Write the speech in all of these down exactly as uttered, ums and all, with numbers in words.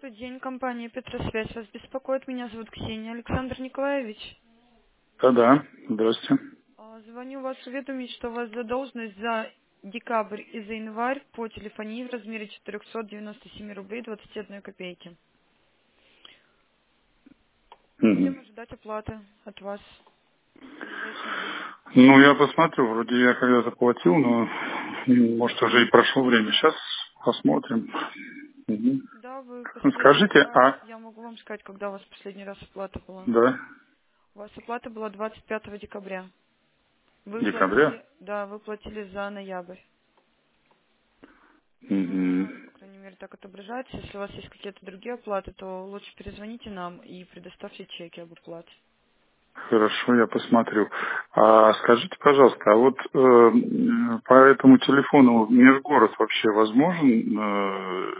Добрый день, компания Петросвязь. Вас беспокоит, меня зовут Ксения. Александр Николаевич. Да-да, здрасте. А, Звоню вас уведомить, что у вас задолженность за декабрь и за январь по телефонии в размере четыреста девяносто семь рублей двадцать одной копейки. Мгм. Будем ожидать оплаты от вас в ближайшее время. Ну, я посмотрю, вроде я когда-то платил, но м, может уже и прошло время. Сейчас посмотрим. Мгм. Да, вы Ну, последний скажите, раз, а, я могу вам сказать, когда у вас последний раз оплата была. да, У вас оплата была двадцать пятого декабря. Вы декабря? платили, да, вы платили за ноябрь. Ну, у Мгм. нас, по крайней мере, так отображается. Если у вас есть какие-то другие оплаты, то лучше перезвоните нам и предоставьте чеки об оплате. Хорошо, я посмотрю. А скажите, пожалуйста, а вот э, м, по этому телефону межгород вообще возможен, э,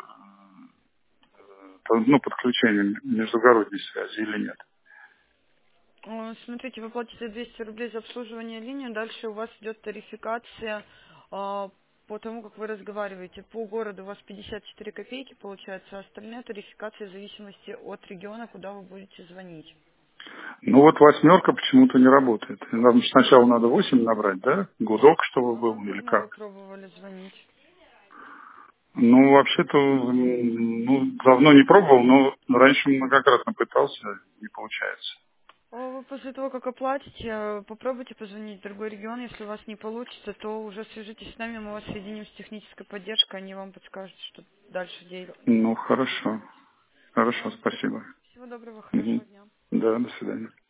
ну, подключение междугородней связи или нет? Э, Смотрите, вы платите двести рублей за обслуживание линии, дальше у вас идет тарификация а, по тому, как вы разговариваете. По городу у вас пятьдесят четыре копейки получается, а остальная тарификация в зависимости от региона, куда вы будете звонить. Ну вот восьмерка почему-то не работает. Нам сначала надо восемь набрать, да? Гудок, чтобы Ну, был, или возможно, вы как? пробовали звонить. Ну, вообще-то, м, ну, давно не пробовал, но раньше многократно пытался, не получается. О, Вы после того, как оплатите, э, попробуйте позвонить в другой регион. Если у вас не получится, то уже свяжитесь с нами, мы вас соединим с технической поддержкой, они вам подскажут, что дальше дел- Ну, делать. хорошо. Хорошо, Ладно. спасибо. Всего доброго, Мгм. хорошего дня. Да, до свидания.